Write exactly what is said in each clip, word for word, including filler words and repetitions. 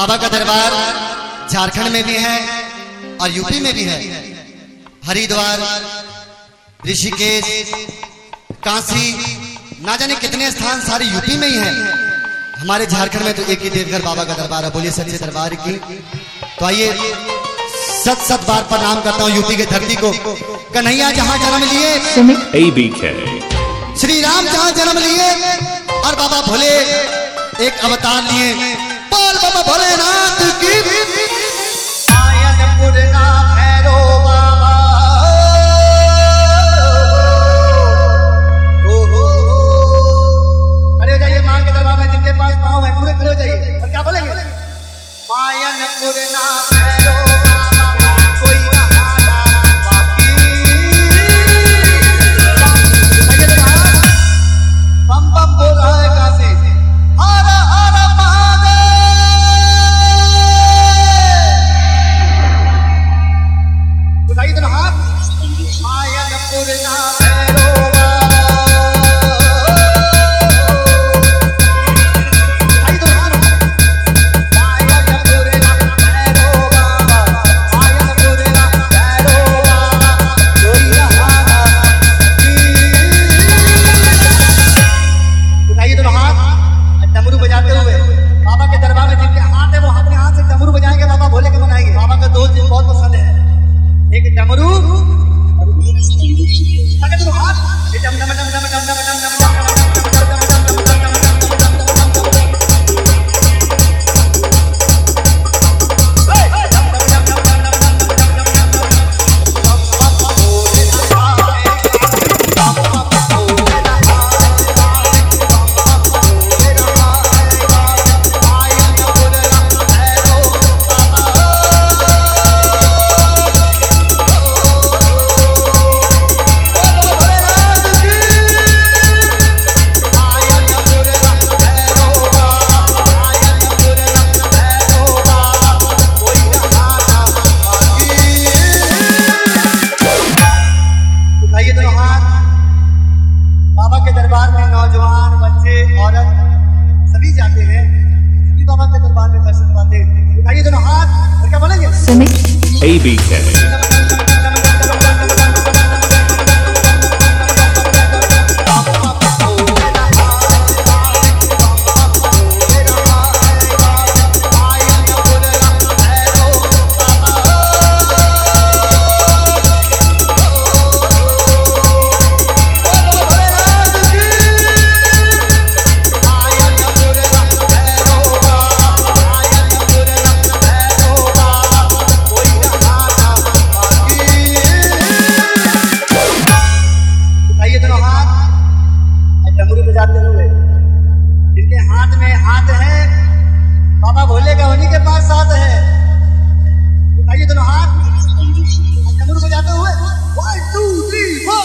बाबा का दरबार झारखंड में भी है और यूपी में भी है। हरिद्वार, ऋषिकेश, काशी, ना जाने कितने स्थान सारे यूपी में ही है। हमारे झारखंड में तो एक ही देवघर बाबा का दरबार है। बोलिए सच्चे दरबार की। तो आइए सत सत बार प्रणाम करता हूँ यूपी की धरती को। कन्हैया जहाँ जन्म लिए, श्री राम जहाँ जन्म लिए और बाबा भोले एक अवतार लिए। बोल बाबा भोलेनाथ की। अरे जाइए मां के दरबार में, जिनके पास पाँव है पूरे खड़े हो जाइए और क्या बोलेंगे? मायन पुरना भैरो बाबा कोई रहाना बाकी। बम बम बोल रहा है काशी। हर हर महादेव। उठाइए तो हाथ। मायन पुरना भैरो A B K. जिनके हाथ में हाथ है, बाबा भोले का उन्हीं के पास साथ है। उठाइए दोनों हाथ, डमरू बजाते हुए one two three four.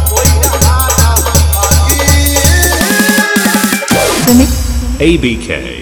A B K.